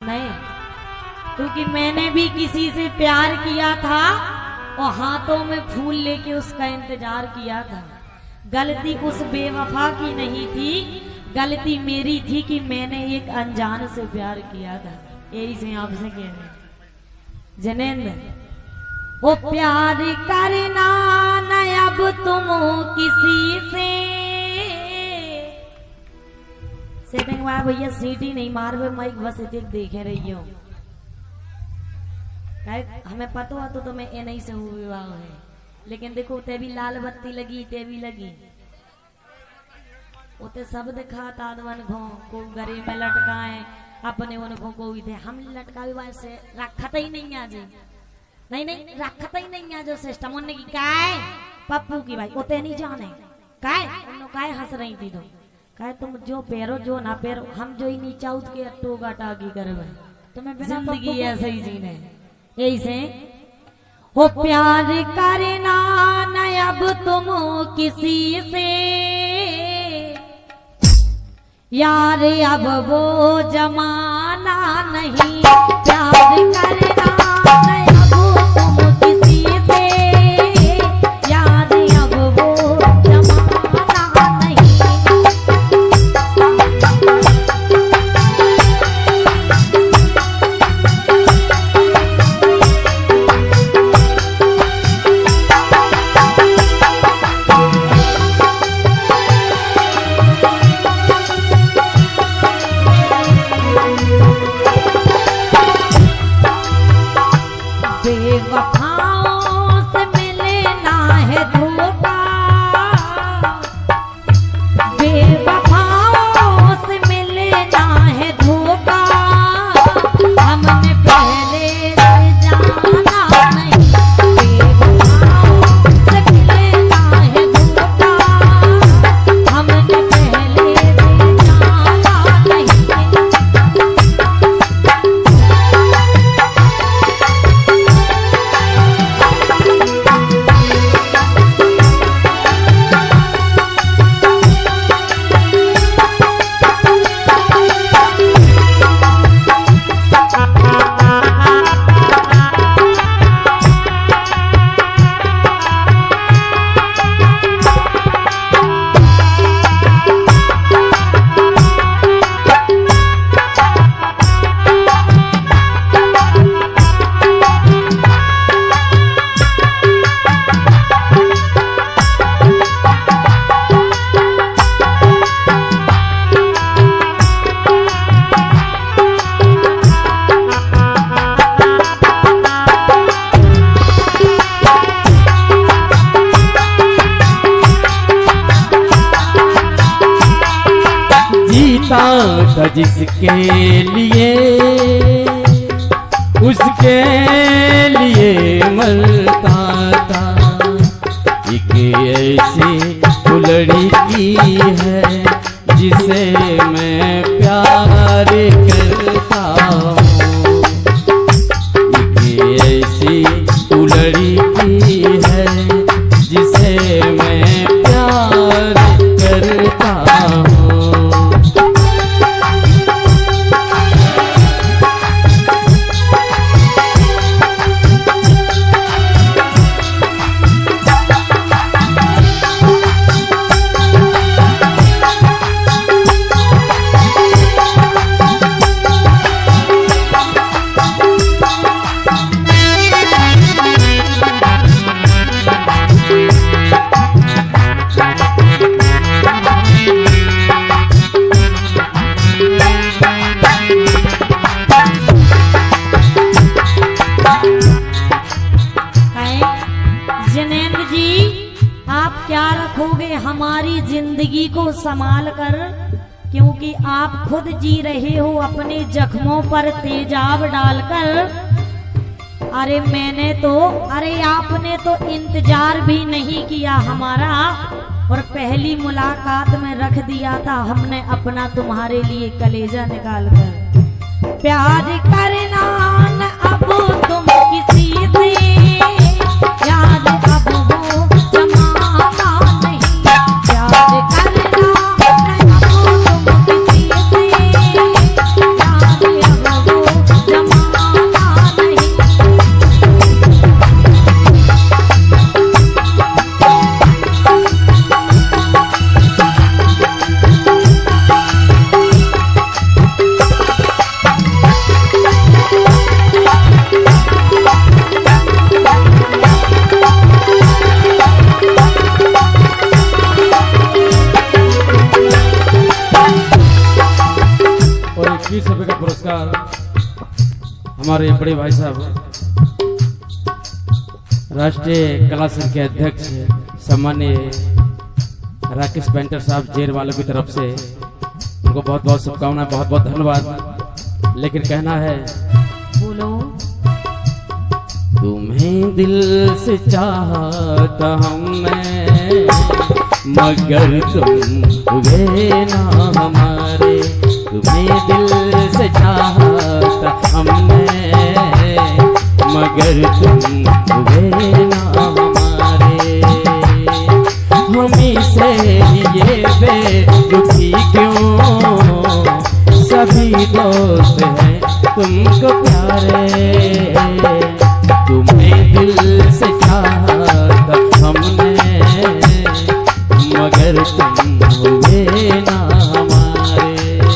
नहीं, क्योंकि मैंने भी किसी से प्यार किया था और हाथों में फूल लेके उसका इंतजार किया था। गलती उस बेवफा की नहीं थी, गलती मेरी थी कि मैंने एक अनजान से प्यार किया था। यही से आपसे कह रहे जनेंद्र, वो प्यार करना न अब तुम किसी से भैया सीटी नहीं मार वे माइक बस इतने देखे रही हो। हमें पता हुआ तो तुम्हें ए नहीं से विवाह है, लेकिन देखो ते भी लाल बत्ती लगी, ते भी लगी, उते सब दिखा तादवन को गरे में लटकाए अपने उनको कोई थे। हम लटकावे वैसे रखत ही नहीं आज, नहीं नहीं रखत ही नहीं आज सिस्टम। उन्होंने की काय पप्पू की भाई उते नहीं जाने काय उन्होंने काय हंस रही थी तुम काय तुम जो पैरो जो ना पैरो हम जो ही नीचा उठ के टोगा टागी करवे तुम्हें बिना जिंदगी ऐसे ही जीने। यही से वो प्यार करना न अब तुम किसी से यार, अब वो जमाना नहीं। प्यार करना न अब तुम किसी से यार, अब वो जमाना नहीं। बेवफाओं से मिलना है धोखा, बेवफाओं से मिलना है धोखा, हमने पहले से जाना नहीं। बेवफाओं से मिलना है धोखा, हमने पहले से जाना नहीं। था जिसके लिए उसके लिए मरता था। एक ऐसी लड़की है जिसे मैं प्यार करता हूँ। एक ऐसी लड़की है जिसे मैं प्यार करता हूँ। हमारी जिंदगी को संभाल कर, क्योंकि आप खुद जी रहे हो अपने जख्मों पर तेजाब डालकर। अरे मैंने तो आपने तो इंतजार भी नहीं किया हमारा, और पहली मुलाकात में रख दिया था हमने अपना तुम्हारे लिए कलेजा निकाल कर। प्यार करना न अब तुम किसी से याद, अब वो जमाना नहीं। प्यार करना न अब तुम किसी से याद, अब वो पुरस्कार हमारे बड़े भाई साहब राष्ट्रीय कला संघ के अध्यक्ष सम्मानीय राकेश पेंटर साहब जेर वालों की तरफ से उनको बहुत बहुत शुभकामनाएं, बहुत बहुत धन्यवाद। लेकिन कहना है बोलो। तुम्हें दिल से चाहता हमने मगर तुम हुए ना हमारे, तुम्हें दिल से चाहता हमने मगर तुम हुए ना हमारे। हमी से ये बेदुखी क्यों, सभी दोस्त हैं तुमको प्यारे, तुम्हें दिल से चाहता हमने मगर तुम हुए ना हमारे।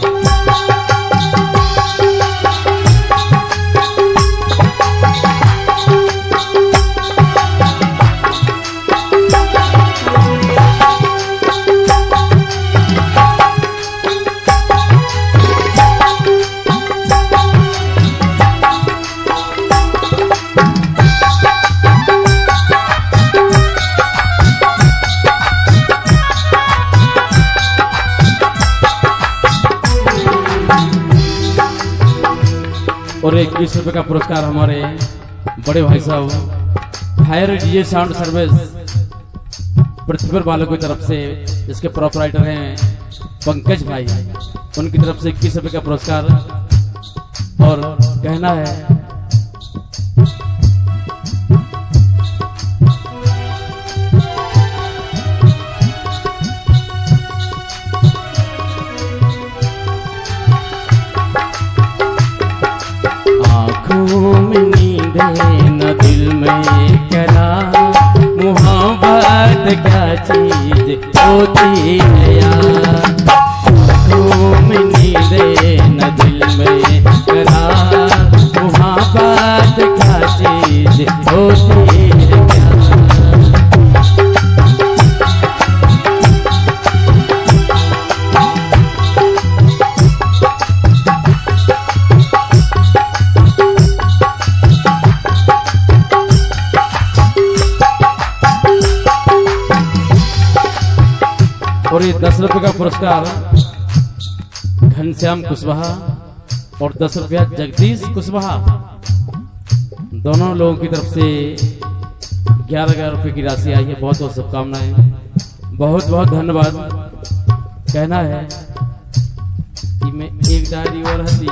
और 21 रुपए का पुरस्कार हमारे बड़े भाई साहब hire DJ sound service Prithvipur वालों की तरफ से, इसके प्रोपराइटर हैं पंकज भाई, उनकी तरफ से 21 रुपए का पुरस्कार। और कहना है में नींद न दिल में करार, मोहब्बत क्या चीज होती है यार। आँखों में नींद न दिल में करार, मोहब्बत क्या चीज होती है यार। और ये 10 रुपए का पुरस्कार घनश्याम कुशवाहा और 10 रुपया जगदीश कुशवाहा, दोनों लोगों की तरफ से 11,000 रुपए की राशि आई है। बहुत बहुत शुभकामनाएं, बहुत बहुत धन्यवाद। कहना है कि मैं एक डायरी और हंसी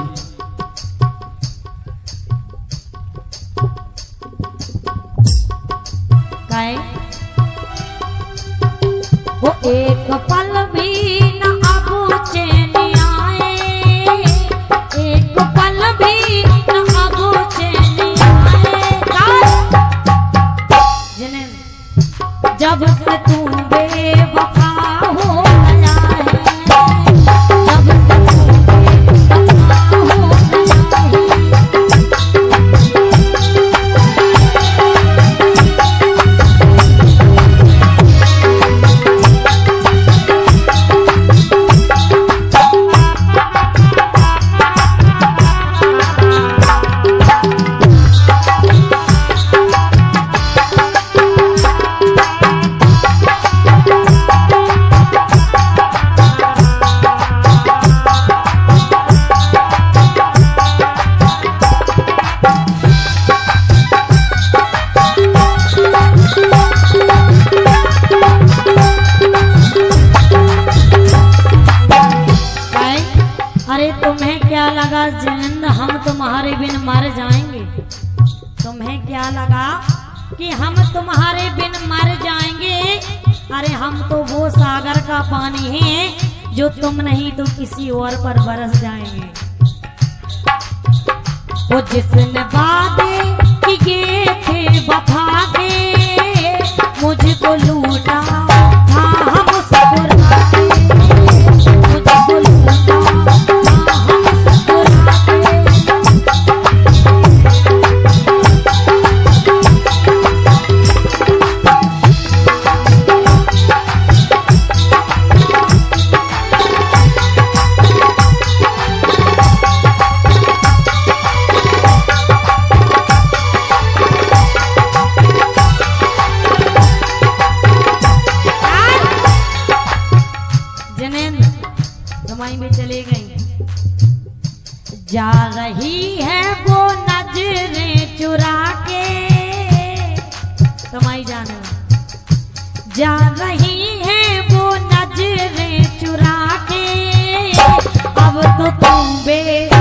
वो एक पल भी न अब चैन आए, एक पल भी न अब चैन आए। जिन्हें जब से तू बेवफा हो गया है, जब से तू बेवफा हो गया है। अरे तुम्हें क्या लगा जिंद हम तुम्हारे बिन मर जाएंगे? तुम्हें क्या लगा कि हम तुम्हारे बिन मर जाएंगे? अरे हम तो वो सागर का पानी है जो तुम नहीं तो किसी और पर बरस जाएंगे। वो जिसने वादे किए थे वफा के, मुझको लूटा था हम मुस्कुराते, मुझको लूटा था हम मुस्कुराते। रही है वो नजरें चुरा के, कमाई जाने जा रही है वो नजरें चुरा के, अब तो तुम